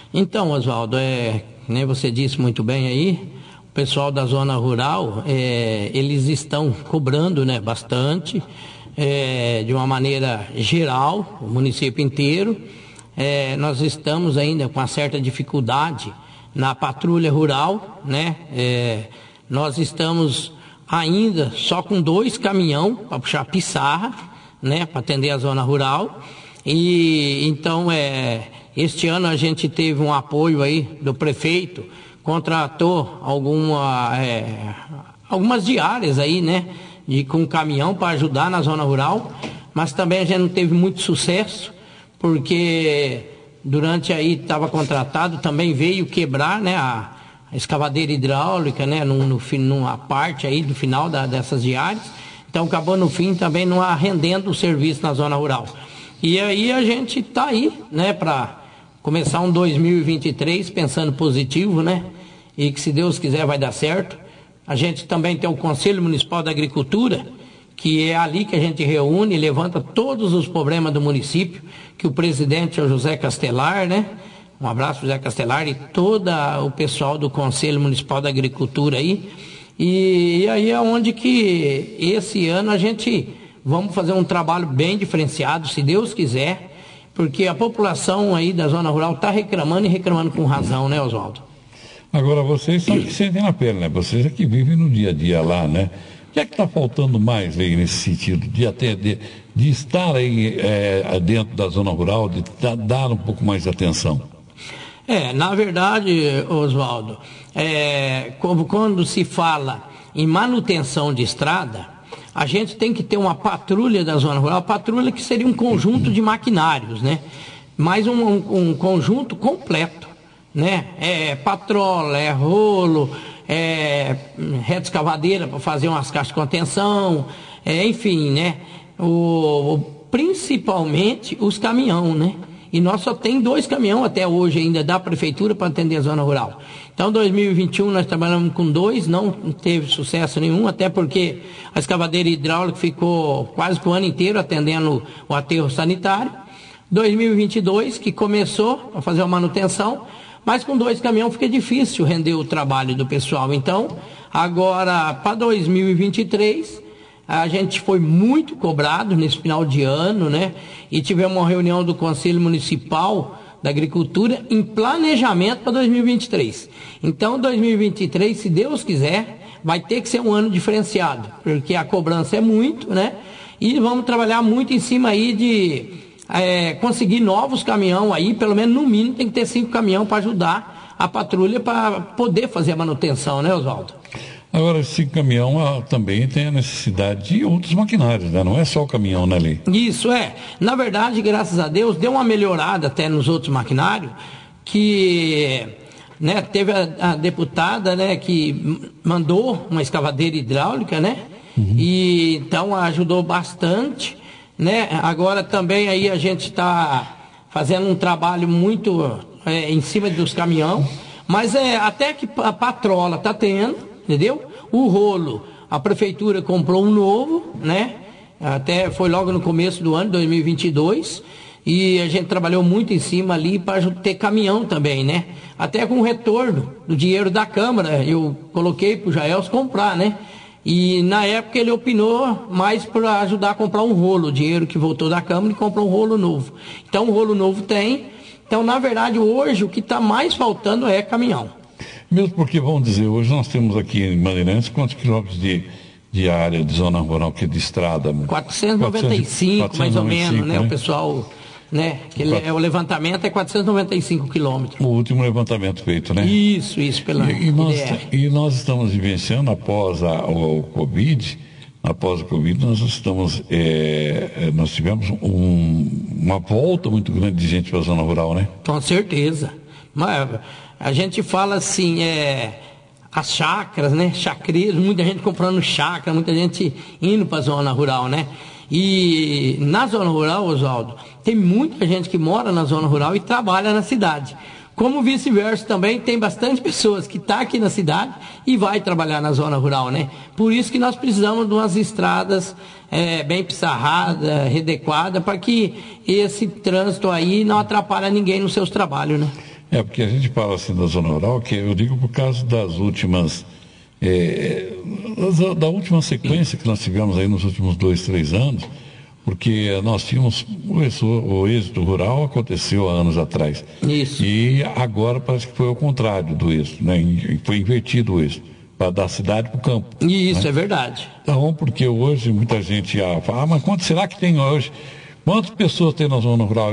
Então, Oswaldo, nem você disse muito bem aí, o pessoal da zona rural, eles estão cobrando, né, bastante, de uma maneira geral, o município inteiro. Nós estamos ainda com uma certa dificuldade na patrulha rural, né? Nós estamos ainda só com 2 caminhões para puxar pissarra, né, para atender a zona rural. E então este ano a gente teve um apoio aí do prefeito, contratou algumas diárias aí, né, com caminhão para ajudar na zona rural, mas também a gente não teve muito sucesso, porque durante aí estava contratado, também veio quebrar, né, a escavadeira hidráulica, né, numa parte aí do final dessas diárias, então acabou no fim também não rendendo o serviço na zona rural. E aí a gente está aí, né, para começar um 2023 pensando positivo, né, e que se Deus quiser vai dar certo. A gente também tem o Conselho Municipal da Agricultura, que é ali que a gente reúne e levanta todos os problemas do município, que o presidente é o José Castelar, né? Um abraço, José Castelar, e todo o pessoal do Conselho Municipal da Agricultura aí. E aí é onde que esse ano a gente vamos fazer um trabalho bem diferenciado, se Deus quiser, porque a população aí da zona rural está reclamando e reclamando com razão, né, Oswaldo? Agora, vocês são que sentem na pele, né? Vocês é que vivem no dia a dia lá, né? O que é que está faltando mais aí nesse sentido, de estar aí dentro da zona rural, de dar um pouco mais de atenção? Na verdade, Oswaldo, quando se fala em manutenção de estrada, a gente tem que ter uma patrulha da zona rural, patrulha que seria um conjunto de maquinários, né? Mas um conjunto completo, né? Patrola, rolo, reta escavadeira para fazer umas caixas de contenção, enfim, né? Principalmente os caminhões, né? E nós só tem 2 caminhões até hoje ainda da prefeitura para atender a zona rural. Então, 2021 nós trabalhamos com 2, não teve sucesso nenhum, até porque a escavadeira hidráulica ficou quase o ano inteiro atendendo o aterro sanitário. 2022, que começou a fazer a manutenção, mas com 2 caminhões fica difícil render o trabalho do pessoal. Então, agora para 2023... a gente foi muito cobrado nesse final de ano, né? E tivemos uma reunião do Conselho Municipal da Agricultura em planejamento para 2023. Então, 2023, se Deus quiser, vai ter que ser um ano diferenciado, porque a cobrança é muito, né? E vamos trabalhar muito em cima aí de conseguir novos caminhões aí, pelo menos no mínimo tem que ter 5 caminhões para ajudar a patrulha para poder fazer a manutenção, né, Oswaldo? Agora, esse caminhão também tem a necessidade de outros maquinários, né? Não é só o caminhão, né, ali? Isso, Na verdade, graças a Deus, deu uma melhorada até nos outros maquinários, que, né, teve a deputada, né, que mandou uma escavadeira hidráulica, né? Uhum. E então ajudou bastante, né? Agora também aí a gente está fazendo um trabalho muito em cima dos caminhões, mas até que a patrola está tendo, entendeu? O rolo, a prefeitura comprou um novo, né? Até foi logo no começo do ano, 2022, e a gente trabalhou muito em cima ali para ter caminhão também, né? Até com o retorno do dinheiro da Câmara, eu coloquei para o Jaelson comprar, né? E na época ele opinou mais para ajudar a comprar um rolo, o dinheiro que voltou da Câmara, e comprou um rolo novo. Então o rolo novo tem. Então, na verdade, hoje o que está mais faltando é caminhão. Mesmo porque, vamos dizer, hoje nós temos aqui em Bandeirantes quantos quilômetros de área de zona rural, que de estrada? 495, mais ou menos, né? O pessoal, né? O levantamento é 495 quilômetros. O último levantamento feito, né? Isso, pela e nós estamos vivenciando após o Covid, nós tivemos uma volta muito grande de gente para a zona rural, né? Com certeza. Mas a gente fala assim, as chácaras, né? Chacreiros, muita gente comprando chácara, muita gente indo para a zona rural, né? E na zona rural, Oswaldo, tem muita gente que mora na zona rural e trabalha na cidade. Como vice-versa também, tem bastante pessoas que estão aqui na cidade e vai trabalhar na zona rural, né? Por isso que nós precisamos de umas estradas bem pissarradas, redequadas, para que esse trânsito aí não atrapalhe ninguém nos seus trabalhos, né? É, porque a gente fala assim da zona rural, que eu digo por causa das últimas, da última sequência que nós tivemos aí nos últimos 2, 3 anos, porque nós tínhamos, o êxito rural aconteceu há anos atrás. Isso. E agora parece que foi ao contrário do êxito, né? Foi invertido o êxito, da cidade para o campo. Isso, né? é verdade. Então, porque hoje muita gente fala, mas quanto será que tem hoje? Quantas pessoas tem na zona rural?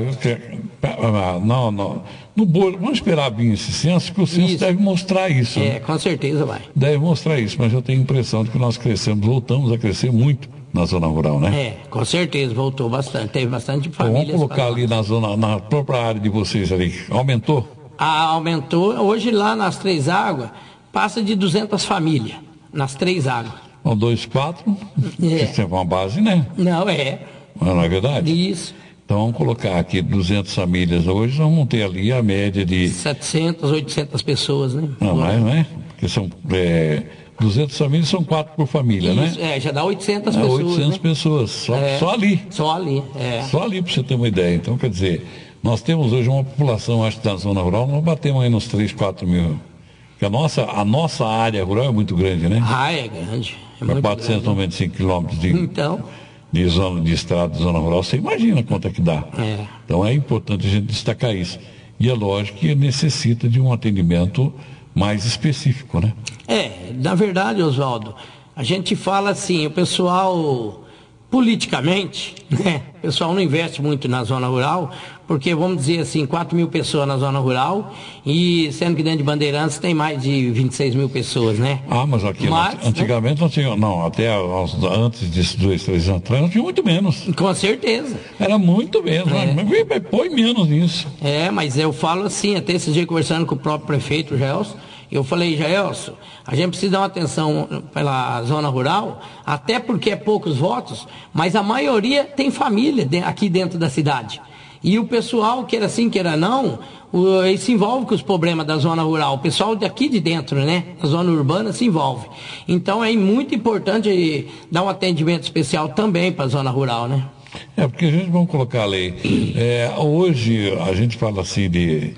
Vamos esperar vir esse censo, que o censo deve mostrar isso. É, com certeza vai. Deve mostrar isso, mas eu tenho a impressão de que nós voltamos a crescer muito na zona rural, né? É, com certeza, voltou bastante, teve bastante famílias. Então, vamos colocar ali na própria área de vocês ali, aumentou? Aumentou, hoje lá nas Três Águas, passa de 200 famílias, nas Três Águas. Então, 2, 4, isso é uma base, né? Não é. Não é verdade? Isso. Então, vamos colocar aqui 200 famílias hoje, nós vamos ter ali a média de... 700, 800 pessoas, né? Não, mais, não é? Porque são 200 famílias, são 4 por família, isso, né? Já dá 800 pessoas, 800 né? pessoas, só ali. Só ali, Só ali, para você ter uma ideia. Então, quer dizer, nós temos hoje uma população, acho que da zona rural, nós batemos aí nos 3, 4 mil. Porque a nossa área rural é muito grande, né? É grande. É muito 495 495 quilômetros de zona de estrada, de zona rural, você imagina quanto é que dá. Então é importante a gente destacar isso. E é lógico que necessita de um atendimento mais específico, né? Na verdade, Oswaldo, a gente fala assim, o pessoal, politicamente, né? O pessoal não investe muito na zona rural, porque vamos dizer assim, 4 mil pessoas na zona rural, e sendo que dentro de Bandeirantes tem mais de 26 mil pessoas, né? Mas aqui, antigamente não tinha, até antes disso, 2, 3 anos atrás, não tinha muito menos. Com certeza. Era muito menos, mas põe menos nisso. Mas eu falo assim, até esse dia conversando com o próprio prefeito, o Gelson, eu falei, Gelson, a gente precisa dar uma atenção pela zona rural, até porque é poucos votos, mas a maioria tem família aqui dentro da cidade. E o pessoal, queira sim, queira não, ele se envolve com os problemas da zona rural. O pessoal daqui de dentro, né, da zona urbana, se envolve. Então é muito importante dar um atendimento especial também para a zona rural, né? Porque a gente, vamos colocar a lei. Hoje a gente fala assim de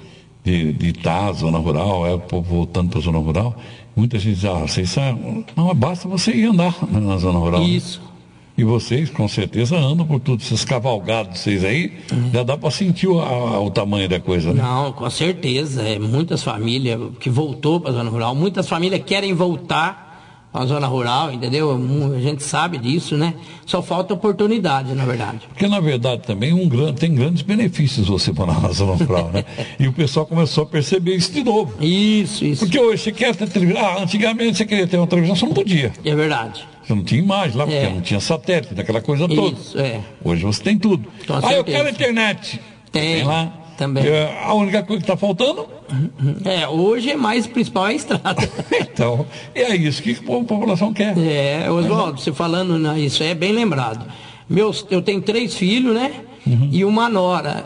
zona rural, o povo voltando para a zona rural. Muita gente diz, não, basta você ir andar na zona rural. Isso. Né? E vocês, com certeza, andam por tudo. Esses cavalgados de vocês aí, já dá para sentir o tamanho da coisa, né? Não, com certeza. Muitas famílias que voltou para a zona rural, muitas famílias querem voltar para a zona rural, entendeu? A gente sabe disso, né? Só falta oportunidade, na verdade. Porque, na verdade, também tem grandes benefícios você morar na zona rural, né? E o pessoal começou a perceber isso de novo. Isso. Porque hoje você quer ter televisão. Antigamente você queria ter uma televisão, você não podia. É verdade. Você não tinha imagem lá, porque não tinha satélite, daquela coisa toda. Isso, Hoje você tem tudo. Eu quero internet. Tem lá. Também. A única coisa que está faltando? Hoje é mais principal a estrada. Então, é isso que a população quer. Oswaldo, você falando isso, é bem lembrado. Eu tenho 3 filhos, né? E uma nora.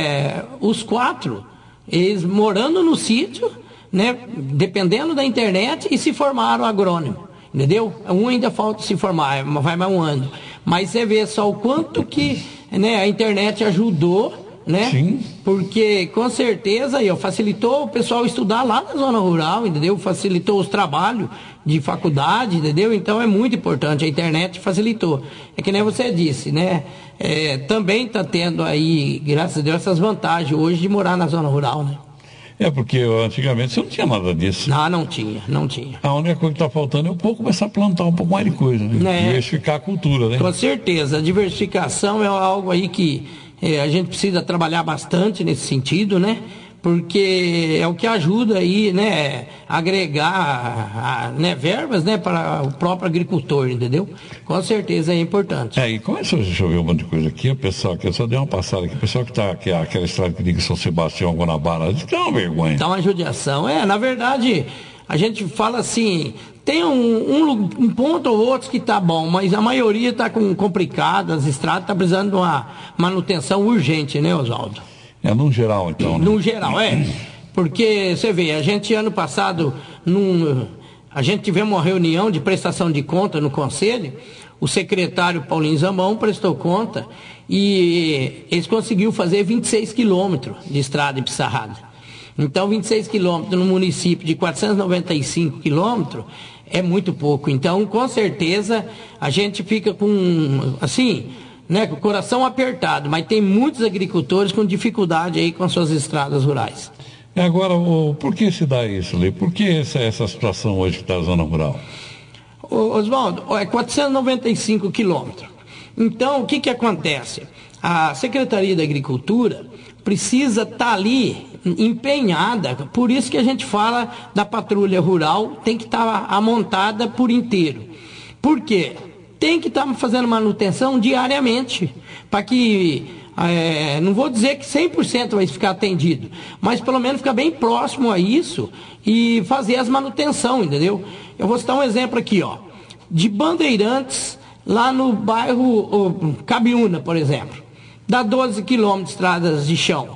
Os 4, eles morando no sítio, né? Dependendo da internet, e se formaram agrônomo. Entendeu? Um ainda falta se formar, vai mais um ano. Mas você vê só o quanto que, né, a internet ajudou, né? Sim. Porque com certeza facilitou o pessoal estudar lá na zona rural, entendeu? Facilitou os trabalhos de faculdade, entendeu? Então é muito importante, a internet facilitou. É que nem você disse, né? Também está tendo aí, graças a Deus, essas vantagens hoje de morar na zona rural, né? Porque antigamente você não tinha nada disso. Não tinha. A única coisa que está faltando é o povo começar a plantar um pouco mais de coisa, né? Diversificar a cultura, né? Com certeza. A diversificação é algo aí que a gente precisa trabalhar bastante nesse sentido, né? Porque é o que ajuda aí, né, agregar verbas, né, para o próprio agricultor, entendeu? Com certeza é importante. E começou a chover um monte de coisa aqui, o pessoal que eu só dei uma passada aqui, o pessoal que é aquela estrada que liga São Sebastião, Guanabara, dá uma vergonha. Dá uma judiação. Na verdade, a gente fala assim, tem um ponto ou outro que está bom, mas a maioria está complicada, as estradas estão precisando de uma manutenção urgente, né, Oswaldo? No geral, então. Né? No geral, Porque, você vê, a gente, ano passado, a gente tivemos uma reunião de prestação de conta no Conselho, o secretário Paulinho Zambão prestou conta e eles conseguiram fazer 26 quilômetros de estrada em Pissarrada. Então, 26 quilômetros no município de 495 quilômetros é muito pouco. Então, com certeza, a gente fica com, assim, né, com o coração apertado, mas tem muitos agricultores com dificuldade aí com as suas estradas rurais. Agora, por que se dá isso, Lê? Por que essa situação hoje que está na zona rural? Oswaldo, é 495 quilômetros. Então, o que acontece? A Secretaria da Agricultura precisa estar ali empenhada, por isso que a gente fala da patrulha rural, tem que estar amontada por inteiro. Por quê? Tem que estar fazendo manutenção diariamente, para que, não vou dizer que 100% vai ficar atendido, mas pelo menos ficar bem próximo a isso e fazer as manutenção, entendeu? Eu vou citar um exemplo aqui, ó, de Bandeirantes, lá no bairro Cabiúna, por exemplo, dá 12 quilômetros de estradas de chão.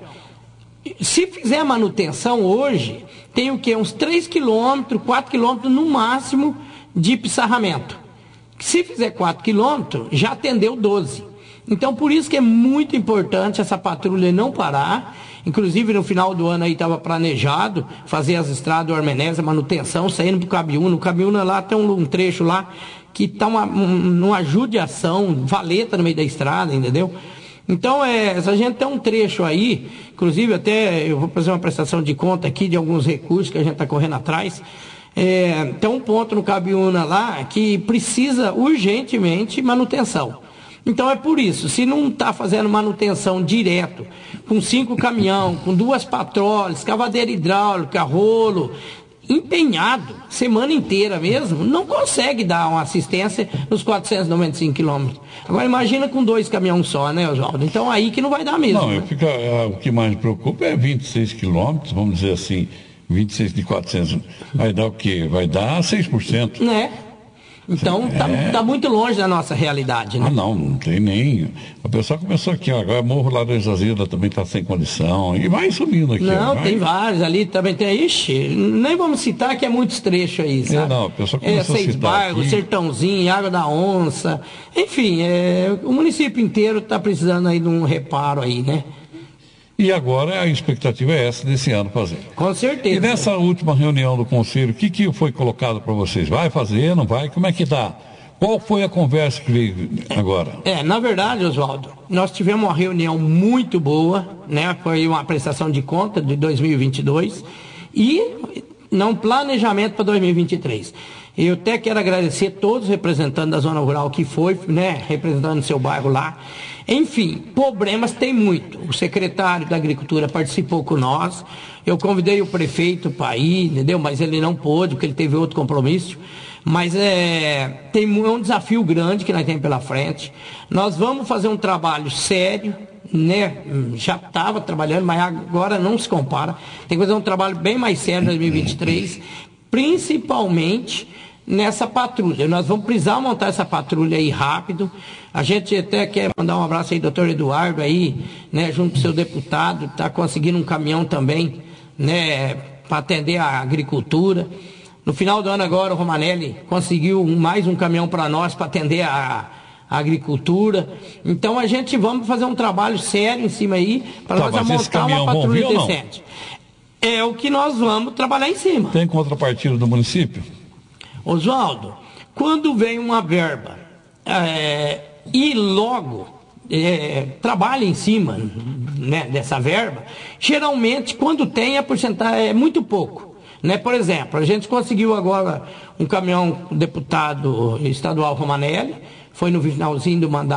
Se fizer manutenção hoje, tem o quê? Uns 3 quilômetros, 4 quilômetros no máximo de pissarramento. Se fizer 4 quilômetros, já atendeu 12. Então, por isso que é muito importante essa patrulha não parar. Inclusive, no final do ano aí estava planejado fazer as estradas do Armenésia, manutenção, saindo para o Cabiúna. O Cabiúna lá tem um trecho lá que está numa judiação, valeta no meio da estrada, entendeu? Então, se a gente tem um trecho aí, inclusive até eu vou fazer uma prestação de conta aqui de alguns recursos que a gente está correndo atrás, tem um ponto no Cabiúna lá que precisa urgentemente manutenção. Então é por isso, se não está fazendo manutenção direto, com 5 caminhão, com 2 patrolas, escavadeira hidráulica, rolo, empenhado, semana inteira mesmo, não consegue dar uma assistência nos 495 quilômetros. Agora imagina com 2 caminhões só, né, Oswaldo? Então aí que não vai dar mesmo. Não, né? O que mais me preocupa é 26 quilômetros, vamos dizer assim, 26 de 400, vai dar o quê? Vai dar 6%. Né? Então, tá muito longe da nossa realidade, né? Não tem nem. A pessoa começou aqui, ó, agora Morro Laranja Azeda também está sem condição, e vai subindo aqui. Não, tem vários ali, também tem. Ixi, nem vamos citar que é muitos trechos aí, sabe? Não, a pessoa começou a citar Bairros, aqui. Sertãozinho, Água da Onça, enfim, o município inteiro está precisando aí de um reparo aí, né? E agora a expectativa é essa desse ano fazer. Com certeza. E nessa última reunião do Conselho, o que foi colocado para vocês? Vai fazer, não vai? Como é que dá? Qual foi a conversa que veio agora? Na verdade, Oswaldo, nós tivemos uma reunião muito boa, né? Foi uma prestação de conta de 2022 e um planejamento para 2023. Eu até quero agradecer todos os representantes da Zona Rural que foi, né, representando o seu bairro lá. Enfim, problemas tem muito. O secretário da Agricultura participou com nós. Eu convidei o prefeito para ir, entendeu? Mas ele não pôde, porque ele teve outro compromisso. Mas é um desafio grande que nós temos pela frente. Nós vamos fazer um trabalho sério, né? Já estava trabalhando, mas agora não se compara. Tem que fazer um trabalho bem mais sério em 2023, principalmente nessa patrulha. Nós vamos precisar montar essa patrulha aí rápido. A gente até quer mandar um abraço aí, doutor Eduardo, aí, né, junto com o seu deputado, está conseguindo um caminhão também, né, para atender a agricultura. No final do ano agora, o Romanelli conseguiu mais um caminhão para nós, para atender a agricultura. Então a gente vamos fazer um trabalho sério em cima aí, para nós montar uma patrulha decente. É o que nós vamos trabalhar em cima. Tem contrapartida do município? Oswaldo, quando vem uma verba e logo trabalha em cima, né, dessa verba, geralmente quando tem a porcentagem é muito pouco. Né? Por exemplo, a gente conseguiu agora um caminhão deputado estadual Romanelli, foi no finalzinho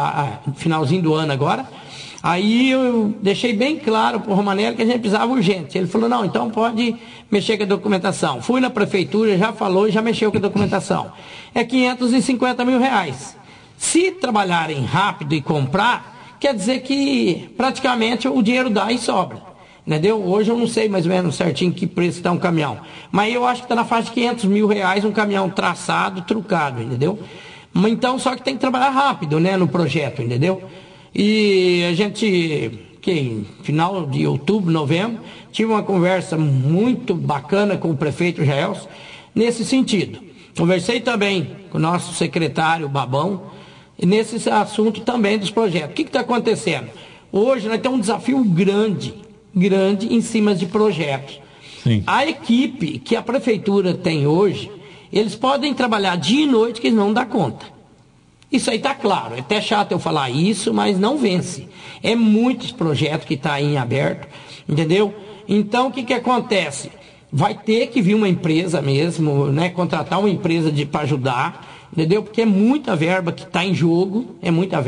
do ano agora. Aí eu deixei bem claro para o Romanelli que a gente precisava urgente. Ele falou, não, então pode mexer com a documentação. Fui na prefeitura, já falou e já mexeu com a documentação. É R$550 mil. Se trabalharem rápido e comprar, quer dizer que praticamente o dinheiro dá e sobra. Entendeu? Hoje eu não sei mais ou menos certinho que preço está um caminhão. Mas eu acho que está na faixa de R$500 mil um caminhão traçado, trucado, entendeu? Então, só que tem que trabalhar rápido, né, no projeto, entendeu? E a gente, em final de outubro, novembro, tive uma conversa muito bacana com o prefeito Jaelson, nesse sentido. Conversei também com o nosso secretário Babão, nesse assunto também dos projetos. O que está acontecendo? Hoje nós temos um desafio grande em cima de projetos. Sim. A equipe que a prefeitura tem hoje, eles podem trabalhar dia e noite que eles não dão conta. Isso aí está claro, é até chato eu falar isso, mas não vence. É muitos projetos que estão aí em aberto, entendeu? Então, o que acontece? Vai ter que vir uma empresa mesmo, né? Contratar uma empresa para ajudar, entendeu? Porque é muita verba que está em jogo,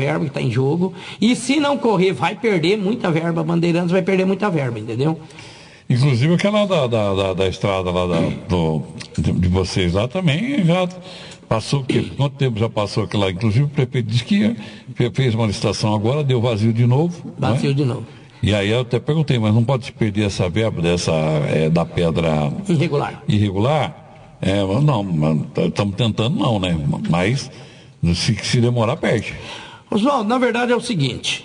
e se não correr, vai perder muita verba, a Bandeirantes vai perder muita verba, entendeu? Inclusive aquela da estrada lá de vocês lá também já passou, quanto tempo já passou aquela? Inclusive o prefeito disse que fez uma licitação agora, deu vazio de novo. Vazio de novo. E aí eu até perguntei, mas não pode se perder essa verba da pedra irregular? Não, estamos tentando não, né? Mas se demorar, perde. Oswaldo, na verdade é o seguinte,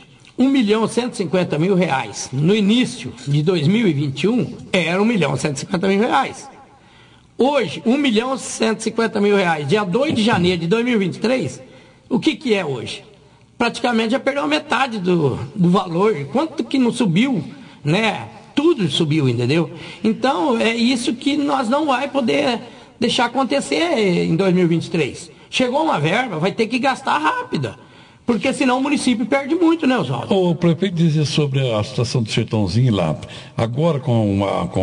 R$1.150.000 no início de 2021 era R$1.150.000. Hoje, R$1.150.000, dia 2 de janeiro de 2023, o que é hoje? Praticamente já perdeu a metade do valor. Quanto que não subiu, né? Tudo subiu, entendeu? Então, é isso que nós não vai poder deixar acontecer em 2023. Chegou uma verba, vai ter que gastar rápida. Porque senão o município perde muito, né, Oswaldo? O prefeito dizia sobre a situação do Sertãozinho lá. Agora, com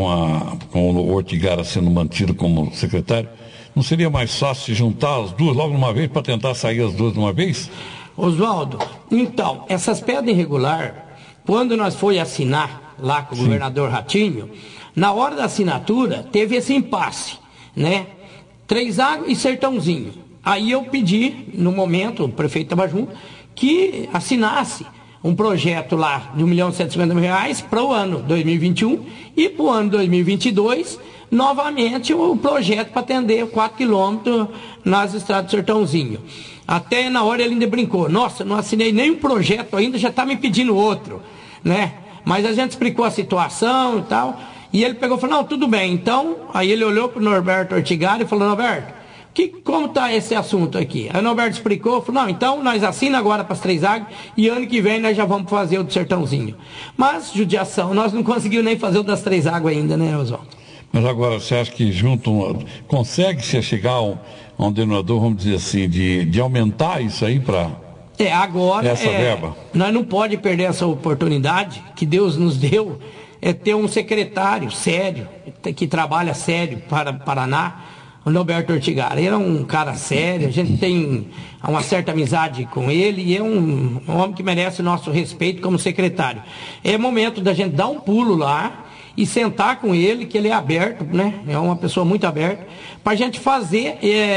o Ortigara sendo mantido como secretário, não seria mais fácil se juntar as duas logo de uma vez para tentar sair as duas de uma vez? Oswaldo, então, essas pedras irregulares, quando nós foi assinar lá com o governador Ratinho, na hora da assinatura teve esse impasse, né? Três Águas e Sertãozinho. Aí eu pedi, no momento, o prefeito estava junto, que assinasse um projeto lá de R$1.150.000 para o ano 2021 e para o ano 2022, novamente o projeto para atender 4 quilômetros nas estradas do Sertãozinho. Até na hora ele ainda brincou, nossa, não assinei nenhum projeto ainda, já está me pedindo outro, né? Mas a gente explicou a situação e tal, e ele pegou e falou, não, tudo bem, então, aí ele olhou para o Norberto Ortigara e falou, Norberto, como está esse assunto aqui? Aí o Norberto explicou, falou, não, então nós assinamos agora para as Três Águas e ano que vem nós já vamos fazer o do Sertãozinho. Mas, judiação, nós não conseguimos nem fazer o das Três Águas ainda, né, Oswaldo? Mas agora, você acha que consegue-se chegar a um denominador, vamos dizer assim, de aumentar isso aí para essa verba? Nós não podemos perder essa oportunidade que Deus nos deu, é ter um secretário sério, que trabalha sério para Paraná, o Norberto Ortigara. Ele é um cara sério, a gente tem uma certa amizade com ele e é um homem que merece o nosso respeito como secretário. É momento da gente dar um pulo lá e sentar com ele, que ele é aberto, né? É uma pessoa muito aberta, para a gente fazer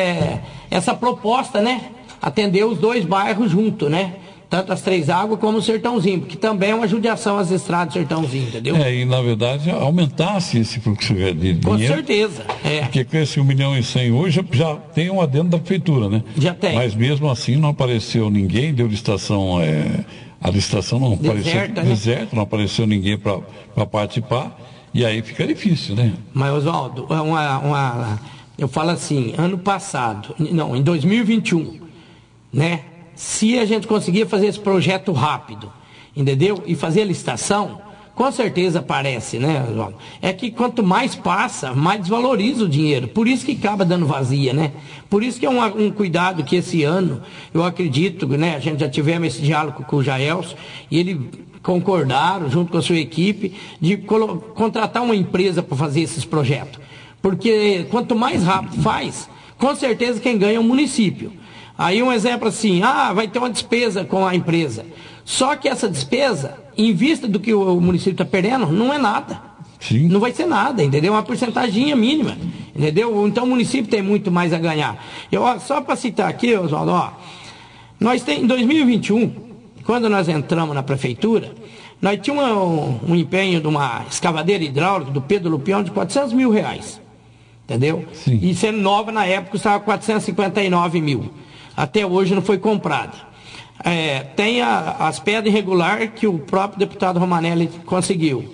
essa proposta, né? Atender os dois bairros junto, né? Tanto as Três Águas como o Sertãozinho, porque também é uma judiação às estradas do Sertãozinho, entendeu? E na verdade aumentasse esse fluxo de dinheiro. Com certeza. Porque com esse 1.100.000 hoje já tem um adendo da prefeitura, né? Já tem. Mas mesmo assim não apareceu ninguém, deu licitação, a licitação não apareceu, deserta, não apareceu ninguém para participar, e aí fica difícil, né? Mas, Oswaldo, eu falo assim, em 2021, né? Se a gente conseguir fazer esse projeto rápido, entendeu? E fazer a licitação, com certeza aparece, né, Oswaldo? É que quanto mais passa, mais desvaloriza o dinheiro. Por isso que acaba dando vazia, né? Por isso que é um cuidado que esse ano, eu acredito, né? A gente já tivemos esse diálogo com o Jaelson, e ele concordaram, junto com a sua equipe, de contratar uma empresa para fazer esses projetos. Porque quanto mais rápido faz, com certeza quem ganha é o município. Aí um exemplo assim, vai ter uma despesa com a empresa. Só que essa despesa, em vista do que o município está perdendo, não é nada. Sim. Não vai ser nada, entendeu? Uma porcentagem mínima, entendeu? Então o município tem muito mais a ganhar. Só para citar aqui, Oswaldo, nós em 2021, quando nós entramos na prefeitura, nós tínhamos um empenho de uma escavadeira hidráulica do Pedro Lupião de R$400 mil. Entendeu? Sim. E sendo nova na época custava 459 mil. Até hoje não foi comprada. Tem as pedras irregulares que o próprio deputado Romanelli conseguiu.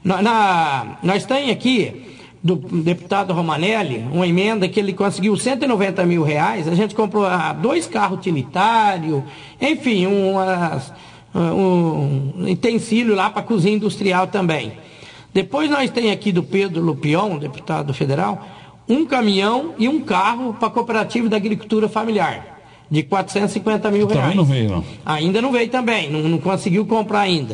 Nós temos aqui, do deputado Romanelli, uma emenda que ele conseguiu R$190 mil. A gente comprou 2 carros utilitários, enfim, um utensílio lá para cozinha industrial também. Depois nós temos aqui do Pedro Lupion, deputado federal, um caminhão e um carro para a Cooperativa da Agricultura Familiar, de R$450 mil. Também não veio, não. Ainda não veio também, não conseguiu comprar ainda.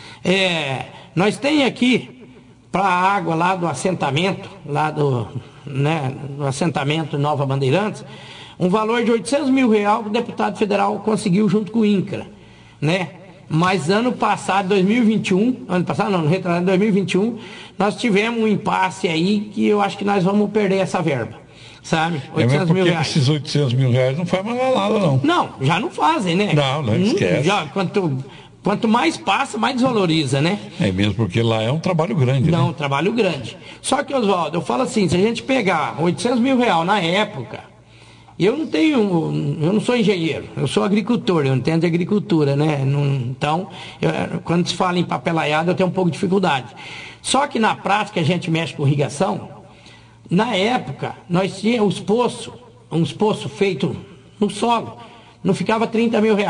Nós temos aqui, para a água lá do assentamento, do assentamento Nova Bandeirantes, um valor de R$800 mil que o deputado federal conseguiu junto com o INCRA, né? Mas ano passado, 2021, em 2021, nós tivemos um impasse aí que eu acho que nós vamos perder essa verba, sabe? R$800 mil. Esses R$800 mil não faz mais nada, não. Não, já não fazem, né? Não esquece. Quanto mais passa, mais desvaloriza, né? É mesmo, porque lá é um trabalho grande, Não, né? um trabalho grande. Só que, Oswaldo, eu falo assim, se a gente pegar R$800 mil na época, eu não sou engenheiro, eu sou agricultor, eu entendo de agricultura, né? Então, quando se fala em papelaiada, eu tenho um pouco de dificuldade. Só que na prática a gente mexe com irrigação. Na época, nós tínhamos uns poços feitos no solo, não ficava R$30 mil.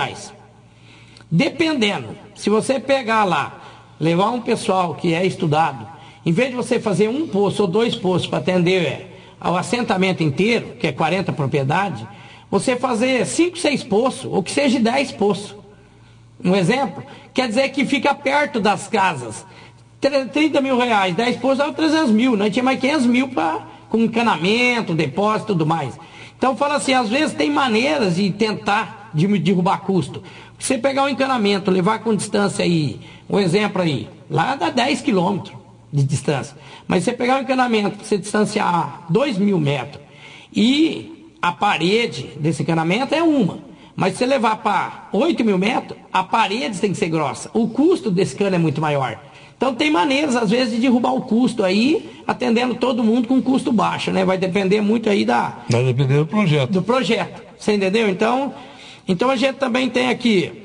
Dependendo, se você pegar lá, levar um pessoal que é estudado, em vez de você fazer um poço ou 2 poços para atender ao assentamento inteiro, que é 40 propriedades, você fazer 5, 6 poços, ou que seja 10 poços. Um exemplo, quer dizer que fica perto das casas. R$30 mil, 10 poços dava R$300 mil, nós tínhamos mais R$500 mil com encanamento, depósito e tudo mais. Então fala assim, às vezes tem maneiras de tentar derrubar custo. Você pegar um encanamento, levar com distância aí, um exemplo aí, lá dá 10 quilômetros de distância. Mas você pegar um encanamento, você distanciar 2.000 metros e a parede desse encanamento é uma. Mas se você levar para 8.000 metros, a parede tem que ser grossa. O custo desse cano é muito maior. Então tem maneiras, às vezes, de derrubar o custo aí, atendendo todo mundo com custo baixo, né? Vai depender muito aí Vai depender do projeto. Do projeto, você entendeu? Então a gente também tem aqui,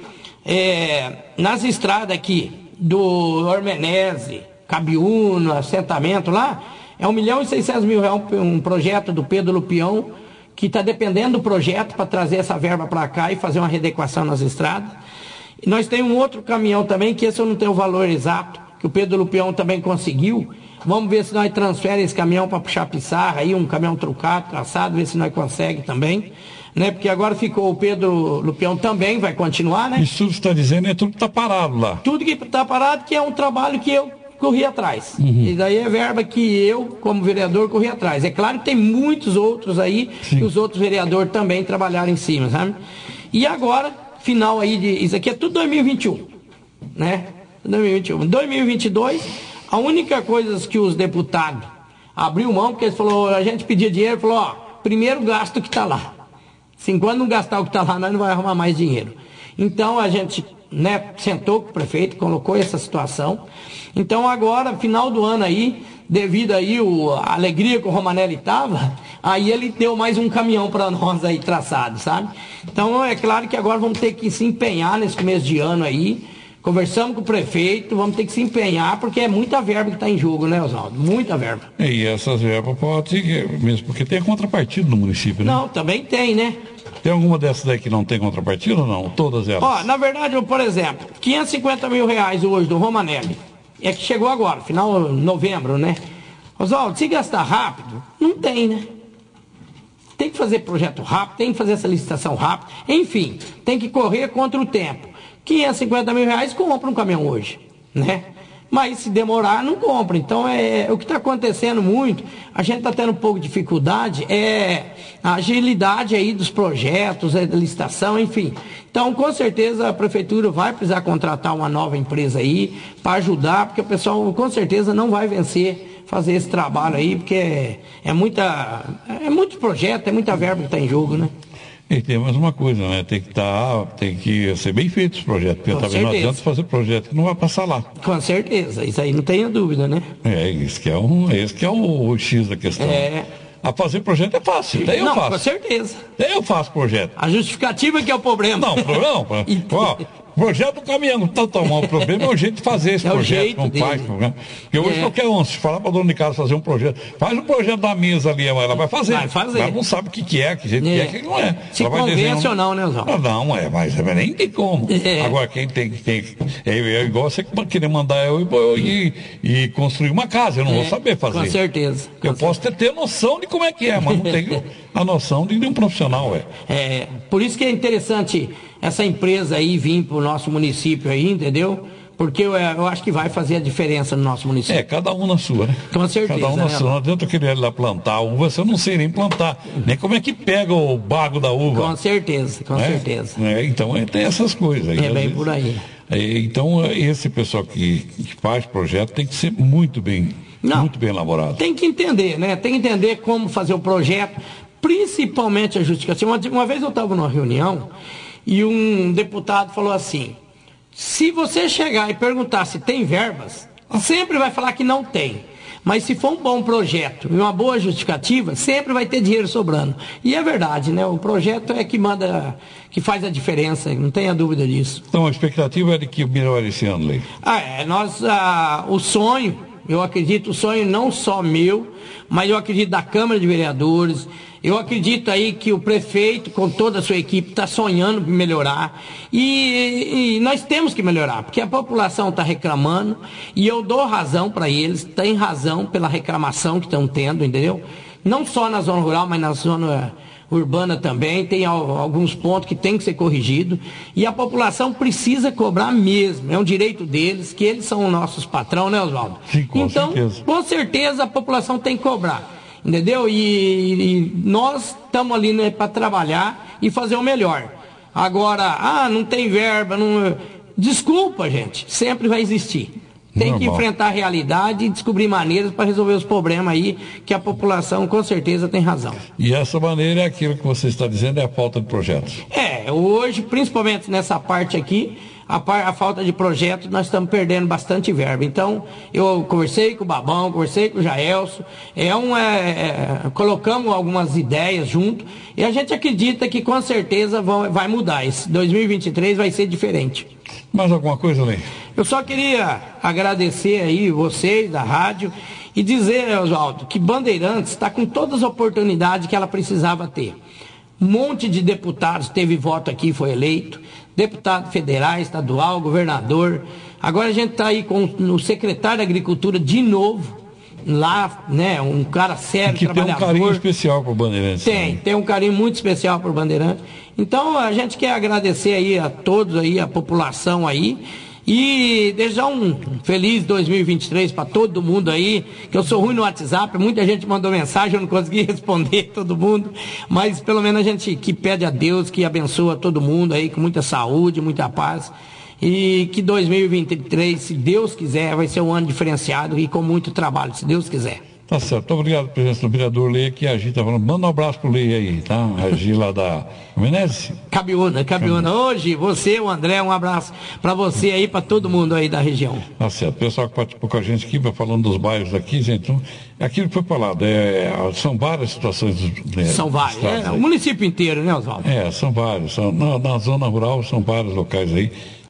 nas estradas aqui, do Ormenese, Cabiúna, assentamento lá, é R$1.600.000 um projeto do Pedro Lupion, que está dependendo do projeto para trazer essa verba para cá e fazer uma readequação nas estradas. E nós temos um outro caminhão também, que esse eu não tenho o valor exato, que o Pedro Lupion também conseguiu. Vamos ver se nós transferimos esse caminhão para puxar pissarra, aí um caminhão trucado, traçado, ver se nós conseguimos também. Né? Porque agora ficou o Pedro Lupion também, vai continuar, né? Isso tudo que você está dizendo é tudo que está parado lá. Tudo que está parado, que é um trabalho que eu corri atrás. E daí é verba que eu, como vereador, corri atrás. É claro que tem muitos outros aí, Sim. que os outros vereadores também trabalharam em cima, sabe? E agora, final aí, isso aqui é tudo 2021, né? 2021. 2022, a única coisa que os deputados abriu mão, porque eles falou, a gente pedia dinheiro, falou, ó, primeiro gasto que está lá. Enquanto não gastar o que está lá, nós não vamos arrumar mais dinheiro. Então a gente, né, sentou com o prefeito, colocou essa situação. Então agora, final do ano aí, devido aí a alegria que o Romanelli estava, aí ele deu mais um caminhão para nós aí traçado, sabe? Então é claro que agora vamos ter que se empenhar nesse começo de ano aí. Conversamos com o prefeito, vamos ter que se empenhar, porque é muita verba que está em jogo, né, Oswaldo? Muita verba. E essas verbas pode, mesmo porque tem a contrapartida no município, né? Não, também tem, né? Tem alguma dessas aí que não tem contrapartida ou não? Todas elas? Ó, na verdade, por exemplo, R$550 mil hoje do Romanelli, é que chegou agora, final de novembro, né? Oswaldo, se gastar rápido, não tem, né? Tem que fazer projeto rápido, tem que fazer essa licitação rápido, enfim, tem que correr contra o tempo. R$550 mil compra um caminhão hoje, né? Mas se demorar, não compra. Então, o que está acontecendo muito, a gente está tendo um pouco de dificuldade, a agilidade aí dos projetos, da licitação, enfim. Então, com certeza, a prefeitura vai precisar contratar uma nova empresa aí para ajudar, porque o pessoal, com certeza, não vai vencer fazer esse trabalho aí, porque é muito projeto, é muita verba que está em jogo, né? E tem mais uma coisa, né? Tem que ser bem feito os projetos, porque também não adianta fazer projeto que não vai passar lá. Com certeza, isso aí não tenha dúvida, né? Esse que é o X da questão. A fazer projeto é fácil, daí eu faço. Com certeza. Daí eu faço projeto. A justificativa que é o problema. Não, projeto do caminhão. Então, o problema é o jeito de fazer esse projeto, como faz. Né? Porque hoje qualquer um, se falar para dona de casa fazer um projeto, faz um projeto da mesa ali, ela vai fazer. Ela não sabe o que é, que jeito que é, que não é. Se convence ou não, né, Oswaldo? Não, mas nem tem como. Agora, quem tem é igual você querer mandar eu ir construir uma casa, eu não vou saber fazer. Com certeza. Posso ter noção de como é que é, mas não tenho a noção de um profissional. Por isso que é interessante essa empresa aí vir para o nosso município aí, entendeu? Porque eu acho que vai fazer a diferença no nosso município. Cada um na sua, né? Com certeza. Cada um na sua. Não adianta eu querer ir lá plantar uva, você não sei nem plantar. Nem como é que pega o bago da uva. Com certeza, com certeza. Então tem essas coisas aí. Bem por aí. Então esse pessoal que faz projeto tem que ser muito bem elaborado. Tem que entender, né? Tem que entender como fazer o projeto, principalmente a justificativa. Uma vez eu estava numa reunião e um deputado falou assim: se você chegar e perguntar se tem verbas, sempre vai falar que não tem. Mas se for um bom projeto e uma boa justificativa, sempre vai ter dinheiro sobrando. E é verdade, né? O projeto é que manda, que faz a diferença, não tenha dúvida disso. Então a expectativa é de que melhore esse ano, Lei? O sonho, eu acredito, o sonho não só meu, mas eu acredito da Câmara de Vereadores. Eu acredito aí que o prefeito, com toda a sua equipe, está sonhando em melhorar. E nós temos que melhorar, porque a população está reclamando, e eu dou razão para eles, tem razão pela reclamação que estão tendo, entendeu? Não só na zona rural, mas na zona urbana também, tem alguns pontos que tem que ser corrigido, e a população precisa cobrar mesmo, é um direito deles, que eles são os nossos patrão, né, Oswaldo? Sim, com certeza. Com certeza a população tem que cobrar. Entendeu? E nós estamos ali, né, para trabalhar e fazer o melhor. Agora, não tem verba, não... Desculpa, gente, sempre vai existir. Tem que enfrentar a realidade e descobrir maneiras para resolver os problemas aí, que a população com certeza tem razão. E essa maneira é aquilo que você está dizendo, é a falta de projetos. Hoje, principalmente nessa parte aqui, a falta de projeto, nós estamos perdendo bastante verba. Então, eu conversei com o Babão, conversei com o Jaelso, colocamos algumas ideias junto, e a gente acredita que com certeza vai mudar. Esse 2023 vai ser diferente. Mais alguma coisa, Lei? Eu só queria agradecer aí vocês da rádio e dizer, Oswaldo, que Bandeirantes está com todas as oportunidades que ela precisava ter. Um monte de deputados teve voto aqui, foi eleito, deputado federal, estadual, governador. Agora a gente está aí com o secretário da Agricultura de novo, lá, né, um cara sério, que trabalhador. Tem um carinho especial para o Bandeirantes. Tem um carinho muito especial para o Bandeirantes. Então a gente quer agradecer aí a todos aí, a população aí, e desejar um feliz 2023 para todo mundo aí, que eu sou ruim no WhatsApp, muita gente mandou mensagem, eu não consegui responder todo mundo, mas pelo menos a gente que pede a Deus, que abençoa todo mundo aí, com muita saúde, muita paz, e que 2023, se Deus quiser, vai ser um ano diferenciado e com muito trabalho, se Deus quiser. Tá certo, muito obrigado pela presença do vereador Lei, que a gente está falando. Manda um abraço pro Lei aí, tá? A Gi lá da Menezes. Cabiúna. Hoje, você, o André, um abraço para você aí, para todo mundo aí da região. Tá certo, o pessoal que participou com a gente aqui, falando dos bairros aqui, gente, então, aquilo que foi falado, são várias situações. São várias, o município inteiro, né, Oswaldo? São vários, na zona rural são vários locais aí.